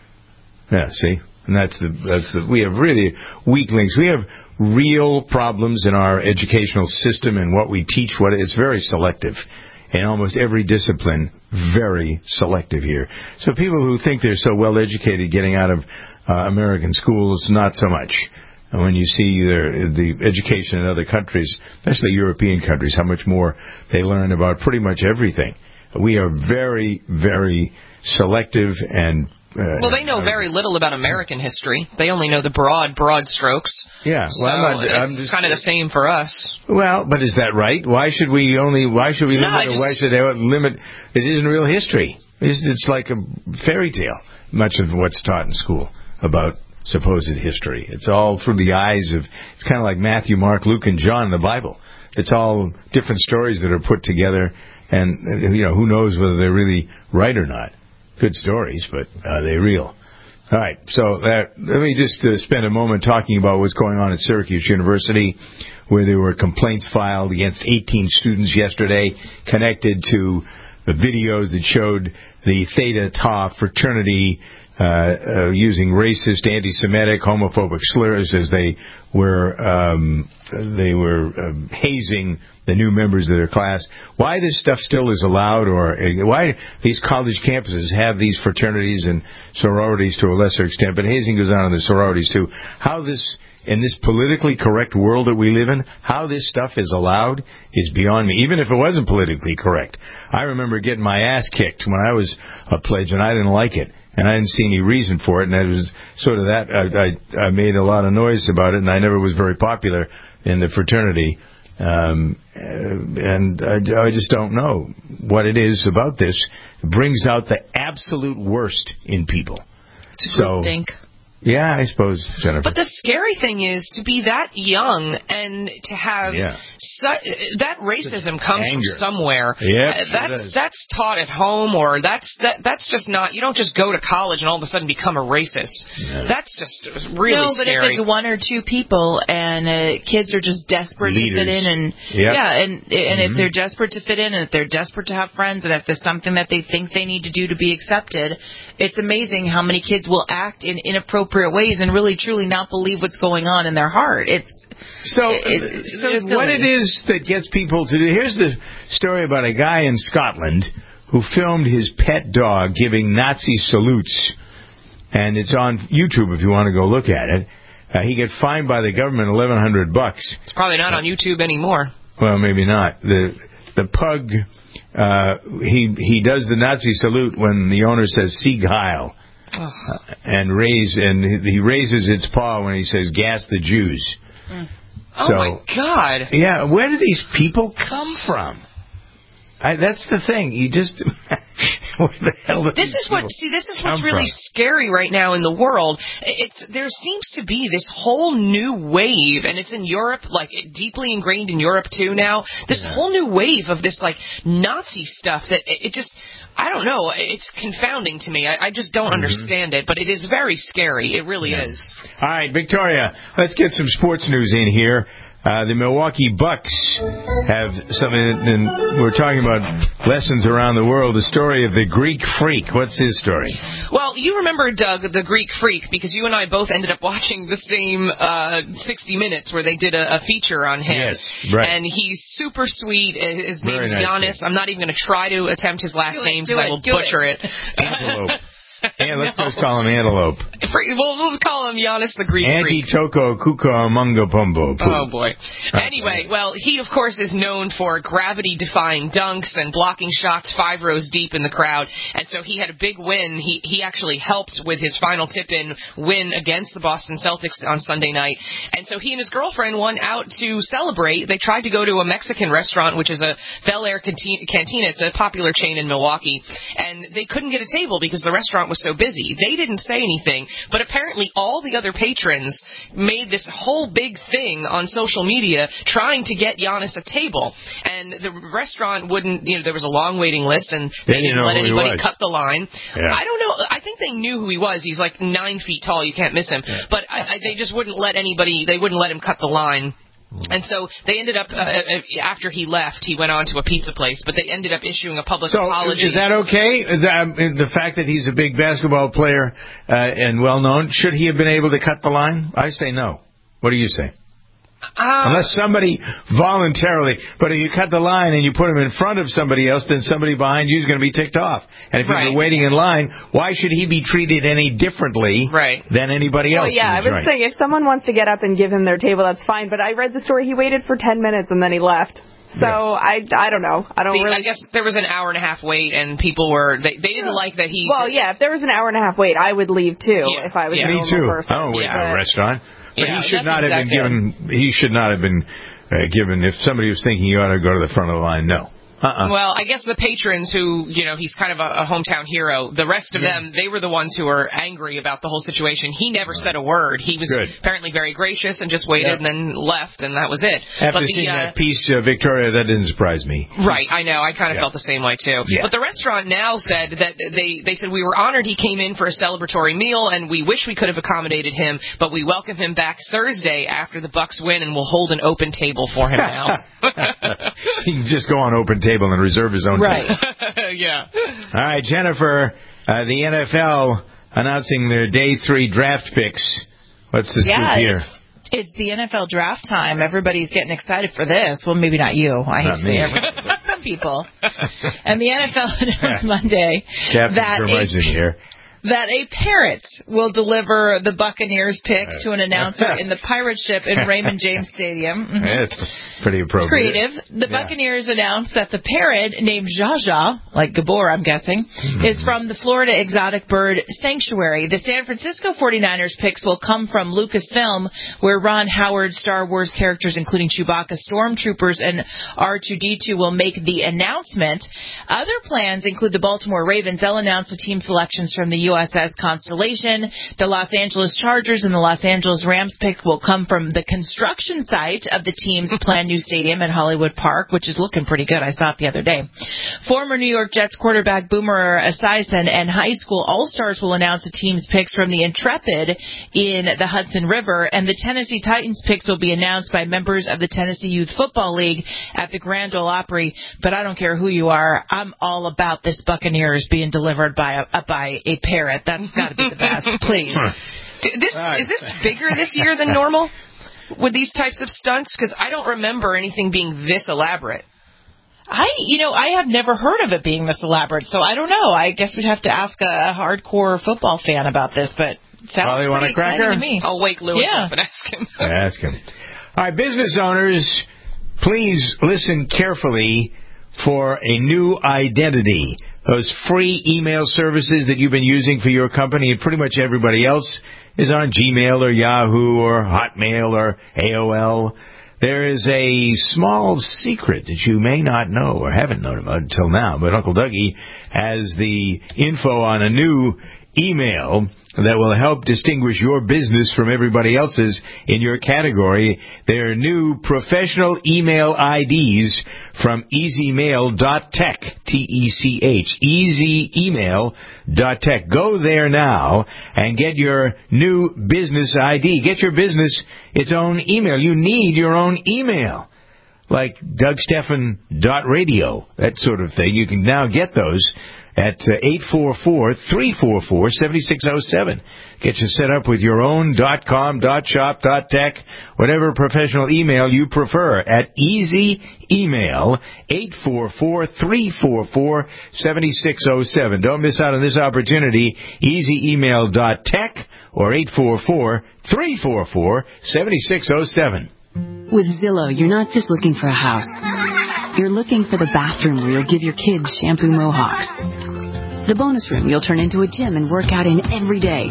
Yeah, see? And that's the, that's the, we have really weak links. We have real problems in our educational system and what we teach. What it's very selective in almost every discipline. Very selective here. So people who think they're so well educated getting out of uh, American schools, not so much. And when you see their, the education in other countries, especially European countries, how much more they learn about pretty much everything. We are very, very selective and Uh, well, they know very little about American history. They only know the broad, broad strokes. Yeah, well, so I'm not, it's I'm just, kind of the same for us. Well, but is that right? Why should we only? Why should we no, limit? just, Why should they limit? It isn't real history. It's, it's like a fairy tale. Much of what's taught in school about supposed history. It's all through the eyes of, it's kind of like Matthew, Mark, Luke, and John in the Bible. It's all different stories that are put together, and, you know, who knows whether they're really right or not. Good stories, but are they real? All right, so that, let me just uh, spend a moment talking about what's going on at Syracuse University, where there were complaints filed against eighteen students yesterday connected to the videos that showed the Theta Tau fraternity uh, uh, using racist, anti-Semitic, homophobic slurs as they were um, they were um, hazing the new members of their class. Why this stuff still is allowed, or uh, why these college campuses have these fraternities and sororities to a lesser extent, but hazing goes on in the sororities too. How this, in this politically correct world that we live in, how this stuff is allowed is beyond me, even if it wasn't politically correct. I remember getting my ass kicked when I was a pledge, and I didn't like it. And I didn't see any reason for it, and it was sort of that. I, I, I made a lot of noise about it, and I never was very popular in the fraternity. Um, and I, I just don't know what it is about this. It brings out the absolute worst in people. So, think. Yeah, I suppose, Jennifer. But the scary thing is to be that young and to have yeah. su- that racism comes Anger. from somewhere. Yep, uh, that's sure that's taught at home, or that's that that's just not. You don't just go to college and all of a sudden become a racist. Yeah. That's just really no, but scary. if it's one or two people and uh, kids are just desperate Leaders. to fit in, and yep. yeah, and and mm-hmm. if they're desperate to fit in, and if they're desperate to have friends, and if there's something that they think they need to do to be accepted, it's amazing how many kids will act in inappropriate ways and really truly not believe what's going on in their heart. It's so, it's so what it is that gets people to do. Here's the story about a guy in Scotland who filmed his pet dog giving Nazi salutes, and it's on YouTube if you want to go look at it. Uh, he got fined by the government eleven hundred bucks. It's probably not on YouTube anymore. Well, maybe not. The the pug uh, he he does the Nazi salute when the owner says Sieg Heil. Uh, and raise and he raises its paw when he says "gas the Jews." Mm. So, oh my God! Yeah, where do these people come from? I, that's the thing. You just where the hell do this these is what people see. This is come what's really from? scary right now in the world. It's there seems to be this whole new wave, and it's in Europe, like deeply ingrained in Europe too now. This Yeah. whole new wave of this like Nazi stuff that it, it just. I don't know. It's confounding to me. I, I just don't mm-hmm. understand it, but it is very scary. It really yeah. is. All right, Victoria, let's get some sports news in here. Uh, the Milwaukee Bucks have something, and we're talking about lessons around the world. The story of the Greek Freak. What's his story? Well, you remember, Doug, the Greek Freak, because you and I both ended up watching the same uh, sixty minutes where they did a, a feature on him. Yes, right. And he's super sweet. His Very name's nice Giannis. name. I'm not even going to try to attempt his last Do name it, because do I will it, butcher it. it. Antelope. Yeah, let's No. just call him Antelope. We'll, we'll call him Giannis the Greek Freak. Anti-Toko Kuka Pumbo. Oh, boy. Anyway, well, he, of course, is known for gravity-defying dunks and blocking shots five rows deep in the crowd. And so he had a big win. He he actually helped with his final tip-in win against the Boston Celtics on Sunday night. And so he and his girlfriend went out to celebrate. They tried to go to a Mexican restaurant, which is a Bel Air Cantina. It's a popular chain in Milwaukee. And they couldn't get a table because the restaurant was so busy. They didn't say anything, but apparently all the other patrons made this whole big thing on social media trying to get Giannis a table. And the restaurant wouldn't, you know, there was a long waiting list, and they, they didn't didn't let anybody cut the line. Yeah. I don't know. I think they knew who he was. He's like nine feet tall. You can't miss him. Yeah. But I, I, they just wouldn't let anybody, they wouldn't let him cut the line. And so they ended up, uh, after he left, he went on to a pizza place, but they ended up issuing a public so apology. Is that okay? Is that, the fact that he's a big basketball player uh, and well-known, should he have been able to cut the line? I say no. What do you say? Uh, Unless somebody voluntarily, but if you cut the line and you put him in front of somebody else, then somebody behind you is going to be ticked off. And if right. you're waiting in line, why should he be treated any differently right. than anybody else? Well, yeah, I was right. saying if someone wants to get up and give him their table, that's fine. But I read the story; he waited for ten minutes and then he left. So yeah. I, I don't know. I don't See, really. I guess there was an hour and a half wait, and people were they, they didn't like that he. Well, yeah, if there was an hour and a half wait, I would leave too. Yeah. If I was yeah. a Me normal too. person. I don't wait yeah. at a restaurant. But Yeah, he should that's not have been exactly given. He should not have been uh, given. If somebody was thinking you ought to go to the front of the line, no, Uh-uh. Well, I guess the patrons who, you know, he's kind of a, a hometown hero. The rest of Yeah. them, they were the ones who were angry about the whole situation. He never said a word. He was Good. apparently very gracious and just waited Yeah. and then left, and that was it. After but the, seeing uh, that piece, uh, Victoria, that didn't surprise me. Right, I know. I kind of Yeah. felt the same way, too. Yeah. But the restaurant now said that they, they said, we were honored he came in for a celebratory meal, and we wish we could have accommodated him, but we welcome him back Thursday after the Bucks win, and we'll hold an open table for him now. He can just go on open table and reserve his own Right. table. Yeah. All right, Jennifer, uh, the N F L announcing their day three draft picks. What's the Yeah, scoop here? It's, it's the N F L draft time. Everybody's getting excited for this. Well, maybe not you. I hate Not to me. say everybody, but some people. And the N F L announced Monday Captain that Curmudgeon a, here. that a parrot will deliver the Buccaneers pick to an announcer in the pirate ship in Raymond James Stadium. Mhm. It's pretty It's appropriate. creative. The Yeah. Buccaneers announced that the parrot, named Jaja, like Gabor, I'm guessing, Mm-hmm. is from the Florida Exotic Bird Sanctuary. The San Francisco forty-niners picks will come from Lucasfilm, where Ron Howard's Star Wars characters, including Chewbacca, Stormtroopers, and R two D two, will make the announcement. Other plans include the Baltimore Ravens. They'll announce the team selections from the U S S Constellation. The Los Angeles Chargers and the Los Angeles Rams pick will come from the construction site of the team's planned new stadium at Hollywood Park, which is looking pretty good. I saw it the other day. Former New York Jets quarterback Boomer Esiason and high school All-Stars will announce the team's picks from the Intrepid in the Hudson River, and the Tennessee Titans picks will be announced by members of the Tennessee Youth Football League at the Grand Ole Opry. But I don't care who you are, I'm all about this Buccaneers being delivered by a, by a parrot. That's got to be the best, please. D- This is this bigger this year than normal with these types of stunts? Because I don't remember anything being this elaborate. I, you know, I have never heard of it being this elaborate, so I don't know. I guess we'd have to ask a hardcore football fan about this, but it sounds Probably want pretty a cracker? exciting to me. I'll wake Lewis Yeah. up and ask him. Ask him. All right, business owners, please listen carefully for a new identity. Those free email services that you've been using for your company and pretty much everybody else is on Gmail or Yahoo or Hotmail or A O L. There is a small secret that you may not know or haven't known about until now, but Uncle Dougie has the info on a new email that will help distinguish your business from everybody else's in your category. They're new professional email I Ds from easymail dot tech, T E C H, easyemail dot tech. Go there now and get your new business I D. Get your business its own email. You need your own email. Like Doug Stephan dot radio, that sort of thing. You can now get those at eight four four, three four four, seven six zero seven. Get you set up with your own .com, .shop, .tech, whatever professional email you prefer at Easy Email, eight four four, three four four, seven six zero seven. Don't miss out on this opportunity. easy email dot tech or eight four four, three four four, seven six zero seven. With Zillow, you're not just looking for a house. You're looking for the bathroom where you'll give your kids shampoo mohawks. The bonus room you'll turn into a gym and work out in every day.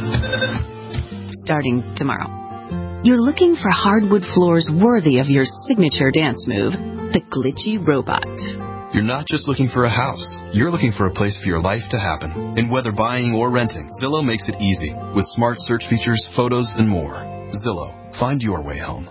Starting tomorrow. You're looking for hardwood floors worthy of your signature dance move, the glitchy robot. You're not just looking for a house. You're looking for a place for your life to happen. And whether buying or renting, Zillow makes it easy with smart search features, photos, and more. Zillow. Find your way home.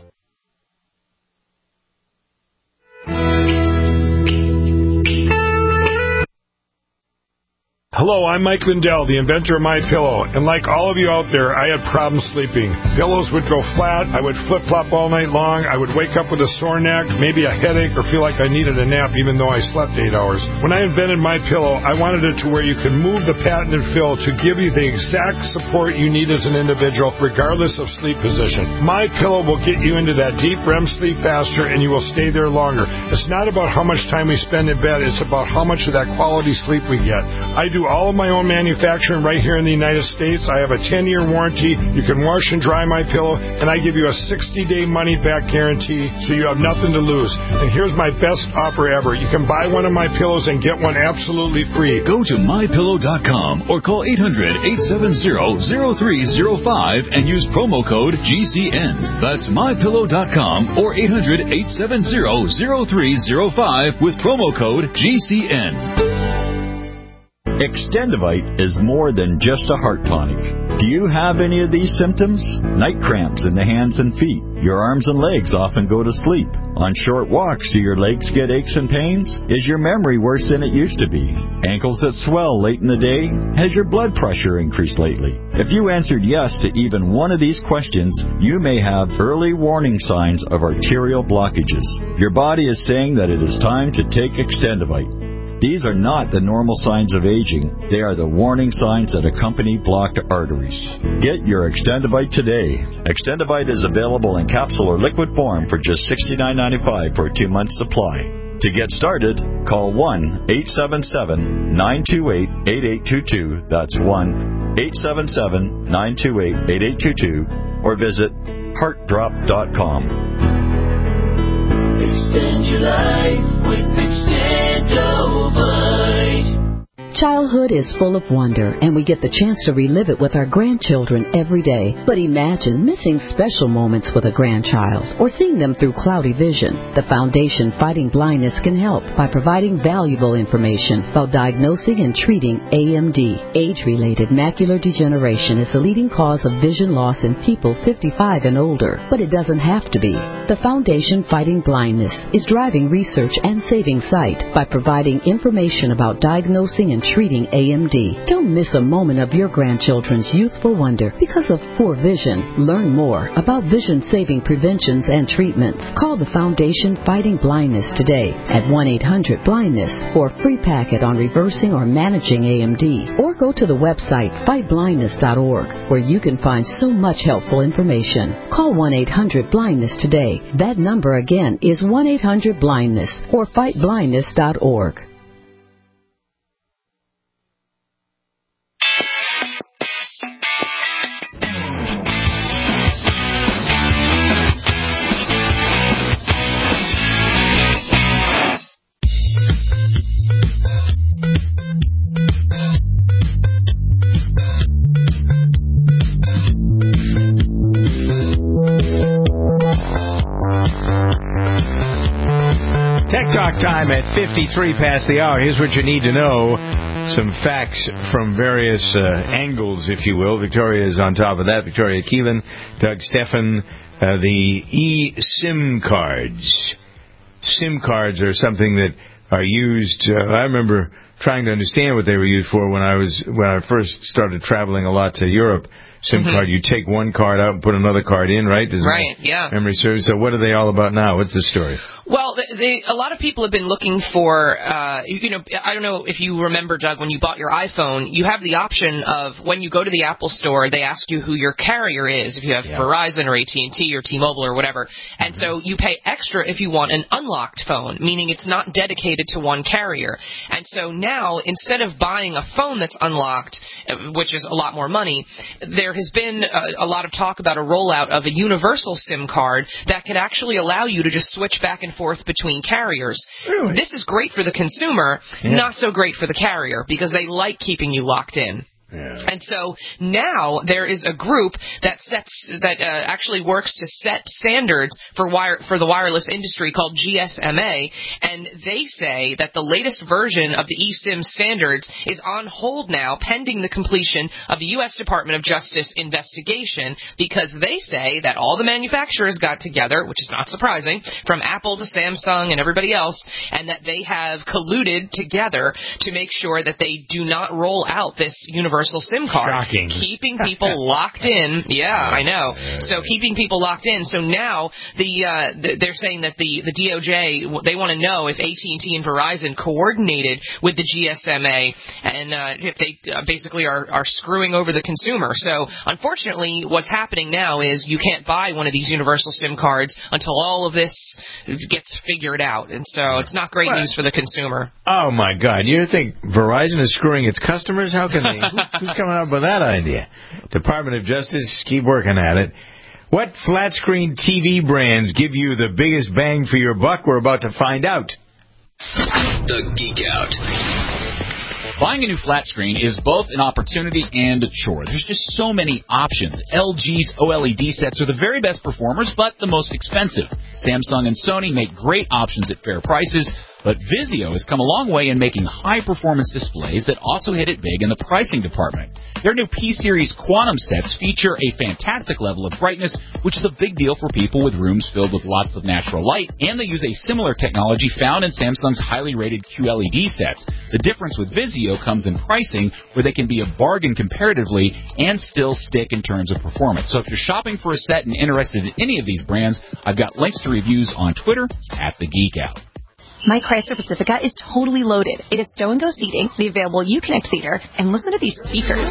Hello, I'm Mike Lindell, the inventor of MyPillow, and like all of you out there, I had problems sleeping. Pillows would go flat, I would flip-flop all night long, I would wake up with a sore neck, maybe a headache, or feel like I needed a nap even though I slept eight hours. When I invented MyPillow, I wanted it to where you could move the patented fill to give you the exact support you need as an individual, regardless of sleep position. MyPillow will get you into that deep R E M sleep faster, and you will stay there longer. It's not about how much time we spend in bed, it's about how much of that quality sleep we get. I do all of my own manufacturing right here in the United States. I have a ten-year warranty. You can wash and dry my pillow, and I give you a sixty-day money-back guarantee, so you have nothing to lose. And here's my best offer ever. You can buy one of my pillows and get one absolutely free. Go to my pillow dot com or call eight hundred, eight seven zero, zero three zero five and use promo code G C N. That's my pillow dot com or eight hundred, eight seven zero, zero three zero five with promo code G C N. Extendivite is more than just a heart tonic. Do you have any of these symptoms? Night cramps in the hands and feet. Your arms and legs often go to sleep. On short walks, do your legs get aches and pains? Is your memory worse than it used to be? Ankles that swell late in the day? Has your blood pressure increased lately? If you answered yes to even one of these questions, you may have early warning signs of arterial blockages. Your body is saying that it is time to take Extendivite. These are not the normal signs of aging. They are the warning signs that accompany blocked arteries. Get your Extendivite today. Extendivite is available in capsule or liquid form for just sixty-nine ninety-five for a two-month supply. To get started, call one eight seven seven, nine two eight, eight eight two two. That's one eight seven seven, nine two eight, eight eight two two. Or visit heart drop dot com. Extend your life with Extendovite. Childhood is full of wonder, and we get the chance to relive it with our grandchildren every day. But imagine missing special moments with a grandchild or seeing them through cloudy vision. The Foundation Fighting Blindness can help by providing valuable information about diagnosing and treating A M D. Age-related macular degeneration is the leading cause of vision loss in people fifty-five and older, but it doesn't have to be. The Foundation Fighting Blindness is driving research and saving sight by providing information about diagnosing and treating A M D. Don't miss a moment of your grandchildren's youthful wonder because of poor vision. Learn more about vision-saving preventions and treatments. Call the Foundation Fighting Blindness today at one eight hundred blindness for a free packet on reversing or managing A M D. Or go to the website fight blindness dot org where you can find so much helpful information. Call one eight hundred blindness today. That number again is one eight hundred blindness or fight blindness dot org. Time at fifty-three past the hour. Here's what you need to know. Some facts from various uh, angles, if you will. Victoria is on top of that. Victoria Keelan, Doug Stephan, uh, the eSIM cards. SIM cards are something that are used. Uh, I remember trying to understand what they were used for when I was when I first started traveling a lot to Europe. SIM mm-hmm. card, you take one card out and put another card in, right? Does right, yeah. Memory serves. So what are they all about now? What's the story? Well, they, they, a lot of people have been looking for, uh, you know, I don't know if you remember, Doug, when you bought your iPhone, you have the option of when you go to the Apple Store, they ask you who your carrier is, if you have yeah. Verizon or A T and T or T-Mobile or whatever. And mm-hmm. so you pay extra if you want an unlocked phone, meaning it's not dedicated to one carrier. And so now, instead of buying a phone that's unlocked, which is a lot more money, there has been a, a lot of talk about a rollout of a universal SIM card that could actually allow you to just switch back and forth between carriers. Really? This is great for the consumer, yeah. not so great for the carrier, because they like keeping you locked in. Yeah. And so now there is a group that sets that uh, actually works to set standards for wire for the wireless industry called G S M A, and they say that the latest version of the eSIM standards is on hold now pending the completion of the U S Department of Justice investigation, because they say that all the manufacturers got together, which is not surprising, from Apple to Samsung and everybody else, and that they have colluded together to make sure that they do not roll out this universal universal SIM card. Shocking. Keeping people locked in. Yeah, I know. So keeping people locked in. So now the, uh, they're saying that the, the D O J, they want to know if A T and T and Verizon coordinated with the G S M A and uh, if they uh, basically are, are screwing over the consumer. So unfortunately, what's happening now is you can't buy one of these universal SIM cards until all of this gets figured out. And so it's not great what? news for the consumer. Oh, my God. You think Verizon is screwing its customers? How can they? Who's coming up with that idea? Department of Justice, keep working at it. What flat-screen T V brands give you the biggest bang for your buck? We're about to find out. The Geek Out. Buying a new flat screen is both an opportunity and a chore. There's just so many options. L G's O L E D sets are the very best performers, but the most expensive. Samsung and Sony make great options at fair prices, but Vizio has come a long way in making high-performance displays that also hit it big in the pricing department. Their new P-Series Quantum sets feature a fantastic level of brightness, which is a big deal for people with rooms filled with lots of natural light, and they use a similar technology found in Samsung's highly rated Q L E D sets. The difference with Vizio comes in pricing, where they can be a bargain comparatively and still stick in terms of performance. So if you're shopping for a set and interested in any of these brands, I've got links to reviews on Twitter at The Geek Out. My Chrysler Pacifica is totally loaded. It is stow-and-go seating, the available Uconnect theater, and listen to these speakers.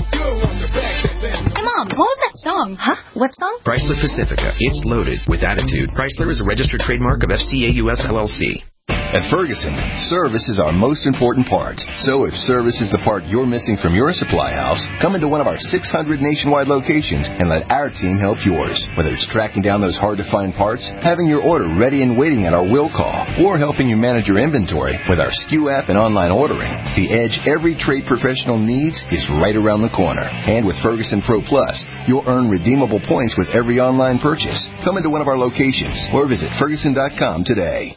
Hey, Mom, what was that song? Huh? What song? Chrysler Pacifica. It's loaded with attitude. Chrysler is a registered trademark of F C A U S L L C. At Ferguson, service is our most important part. So if service is the part you're missing from your supply house, come into one of our six hundred nationwide locations and let our team help yours. Whether it's tracking down those hard-to-find parts, having your order ready and waiting at our will call, or helping you manage your inventory with our S K U app and online ordering, the edge every trade professional needs is right around the corner. And with Ferguson Pro Plus, you'll earn redeemable points with every online purchase. Come into one of our locations or visit Ferguson dot com today.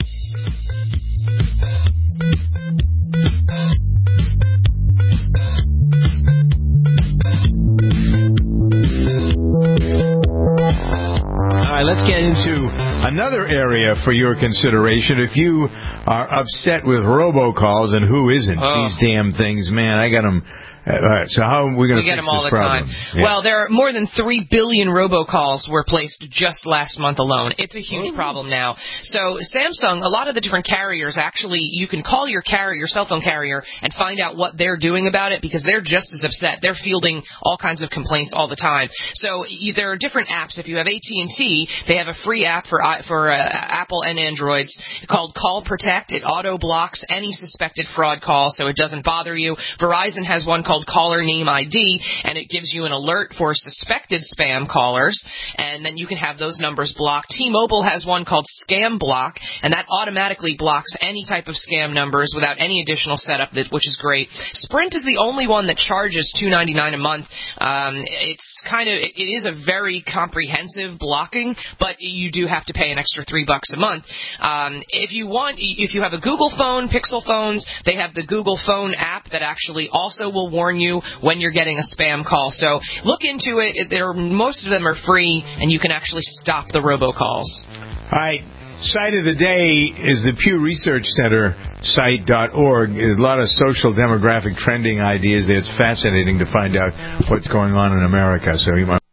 All right, let's get into another area for your consideration. If you are upset with robocalls, and who isn't? Oh. These damn things, man, I got them. All right, so how are we going to We get fix them all this the problem? time. Yeah. Well, there are more than three billion robocalls were placed just last month alone. It's a huge problem now. So Samsung, a lot of the different carriers, actually, you can call your carrier, your cell phone carrier, and find out what they're doing about it, because they're just as upset. They're fielding all kinds of complaints all the time. So you, there are different apps. If you have A T and T, they have a free app for for uh, Apple and Androids called Call Protect. It auto blocks any suspected fraud call, so it doesn't bother you. Verizon has one called Caller Name I D, and it gives you an alert for suspected spam callers, and then you can have those numbers blocked. T-Mobile has one called Scam Block, and that automatically blocks any type of scam numbers without any additional setup, that, which is great. Sprint is the only one that charges two ninety-nine a month. Um, it's kind of, it is a very comprehensive blocking, but you do have to pay an extra three bucks a month. Um, if you want, if you have a Google phone, Pixel phones, they have the Google Phone app that actually also will warn you when you're getting a spam call. So look into it. There, most of them are free, and you can actually stop the robocalls. All right. Site of the day is the Pew Research Center site dot org. A lot of social demographic trending ideas there. It's fascinating to find out what's going on in America. So you might.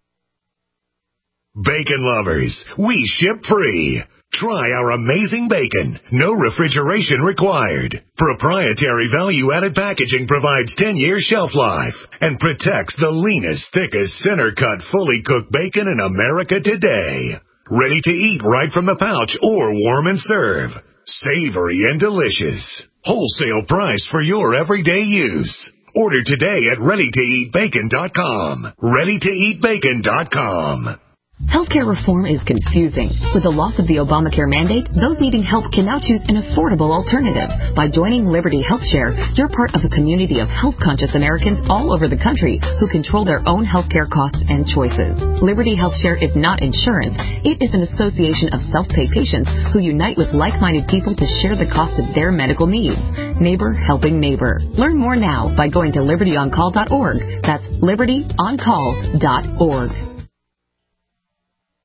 Bacon lovers, we ship free. Try our amazing bacon. No refrigeration required. Proprietary value-added packaging provides ten years shelf life and protects the leanest, thickest, center-cut, fully cooked bacon in America today. Ready to eat right from the pouch or warm and serve. Savory and delicious. Wholesale price for your everyday use. Order today at ready to eat bacon dot com. ready to eat bacon dot com. Healthcare reform is confusing. With the loss of the Obamacare mandate, those needing help can now choose an affordable alternative. By joining Liberty HealthShare, you're part of a community of health-conscious Americans all over the country who control their own healthcare costs and choices. Liberty HealthShare is not insurance. It is an association of self-pay patients who unite with like-minded people to share the cost of their medical needs. Neighbor helping neighbor. Learn more now by going to liberty on call dot org. That's liberty on call dot org.